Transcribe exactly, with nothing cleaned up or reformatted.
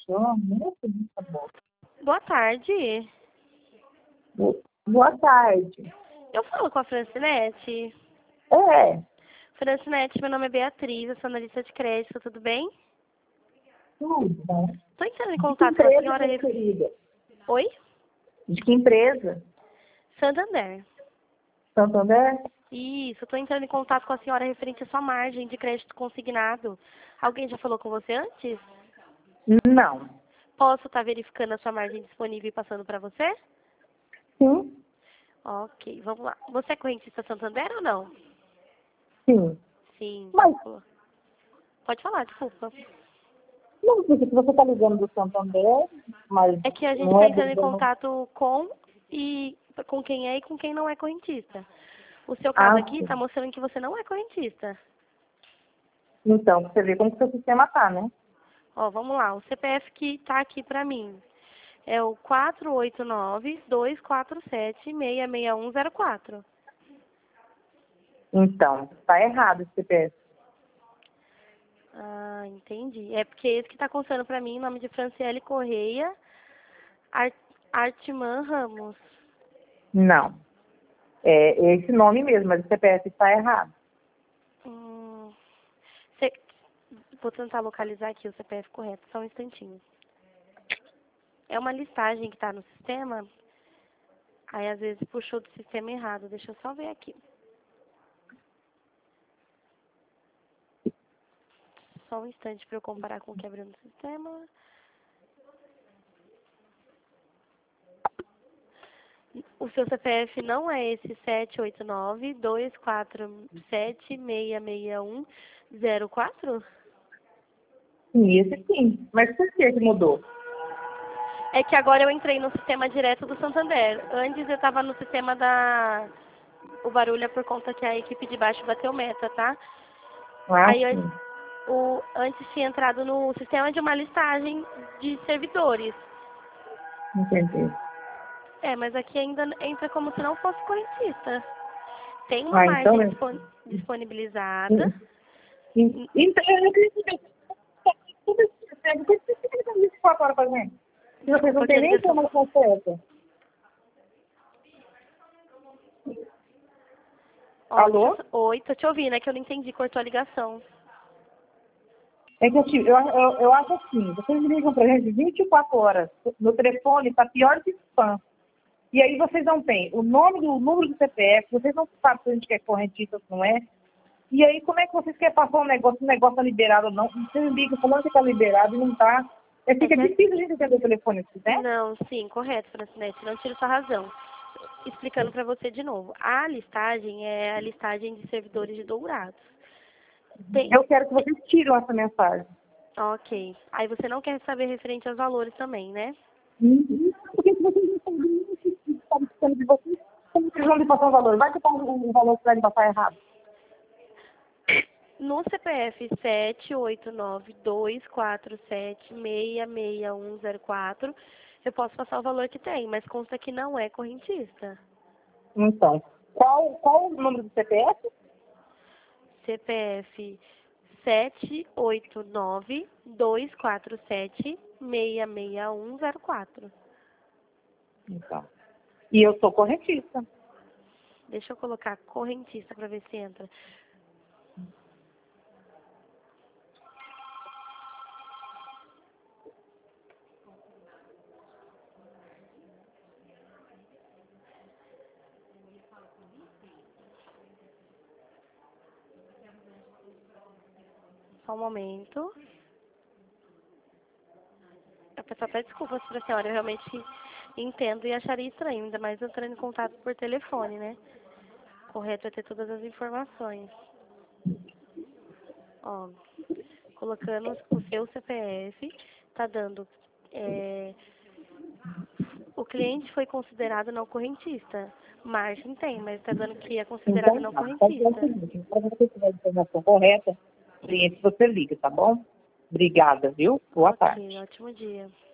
pessoa muito, muito boa. Boa tarde. Boa tarde. Eu falo com a Francinete. É, Francinete, meu nome é Beatriz, eu sou analista de crédito, tudo bem? tudo, né? Estou entrando em De que contato com a empresa, senhora... minha querida? Oi? De que empresa? Santander. Santander? Isso, estou entrando em contato com a senhora referente à sua margem de crédito consignado. Alguém já falou com você antes? Não. Posso estar verificando a sua margem disponível e passando para você? Sim? Ok, vamos lá. Você é correntista Santander ou não? Sim. Sim. Mas, Pode falar, desculpa. não sei se você está ligando do Santander, mas É que a gente não está é entrando em do... contato com e com quem é e com quem não é correntista. O seu caso Ah, aqui sim. está mostrando que você não é correntista. Então, você vê como que o seu sistema tá, né? Ó, vamos lá. O C P F que está aqui para mim é o quatro oito nove, dois quatro sete, seis seis um zero quatro. Então, tá errado esse C P F. Ah, entendi. É porque esse que está constando para mim, em nome de Franciele Correia, Ar Artiman Ramos. Não. É esse nome mesmo, mas o C P F está errado. Hum, cê, vou tentar localizar aqui o C P F correto, só um instantinho. É uma listagem que está no sistema, aí às vezes puxou do sistema errado. Deixa eu só ver aqui. Só um instante para eu comparar com o que abriu no sistema. O seu C P F não é esse sete oito nove, dois quatro sete, seis seis um zero quatro? Sim, esse sim. Mas por que que mudou? É que agora eu entrei no sistema direto do Santander. Antes eu estava no sistema da... O barulho é por conta que a equipe de baixo bateu meta, tá? Ah, Aí eu... sim. o... antes tinha entrado no sistema de uma listagem de servidores. Entendi. É, mas aqui ainda entra como se não fosse correntista. Tem uma Ah, então, margem né? dispon... disponibilizada. Então, eu não queria saber. Tudo isso, por que você fica ligando vinte e quatro horas pra gente? Se vocês não Porque a têm nem ligação... informação certa. Ó, deixa eu... Alô? só- Oi, tô te ouvindo, é que eu não entendi, cortou a ligação. É que eu, te- eu, eu, eu acho assim, vocês me ligam pra gente vinte e quatro horas. No telefone tá pior que spam. E aí vocês não têm o nome do o número do C P F, vocês não sabem se a gente quer correntista ou se não é. E aí, como é que vocês querem passar um negócio, se o negócio tá liberado ou não? Vocês ligam falando que tá liberado e não tá. É, É fica que... a- difícil a gente entender o telefone assim, né? Não, sim, correto, Francinete, não tiro sua razão. Explicando para você de novo. A listagem é a listagem de servidores de Dourados. Tem... Eu quero que vocês tiram essa mensagem. Ok. Aí você não quer saber referente aos valores também, né? Uhum. Porque se vocês não sabem o que está precisando de vocês, como vocês vão lhe passar o valor? Vai que tá o o valor que vai lhe passar errado. No C P F sete oito nove, dois quatro sete, seis seis um zero quatro, eu posso passar o valor que tem, mas consta que não é correntista. Então, qual, qual o número do C P F? C P F sete oito nove, dois quatro sete, seis seis um zero quatro. Então. E eu sou correntista. Deixa eu colocar correntista para ver se entra. Só um momento. Eu peço até desculpas para a senhora, eu realmente entendo e acharia estranho, ainda mais entrando em contato por telefone, né? Correto é ter todas as informações. Ó, colocando o seu C P F, tá dando... é, o cliente foi considerado não correntista. Margem tem, mas tá dando que é considerado Então, não tá. Pode ser o correntista. seguinte, para você tiver a informação correta, cliente, você liga, tá bom? Obrigada, viu? Boa tarde. Ok, ótimo dia.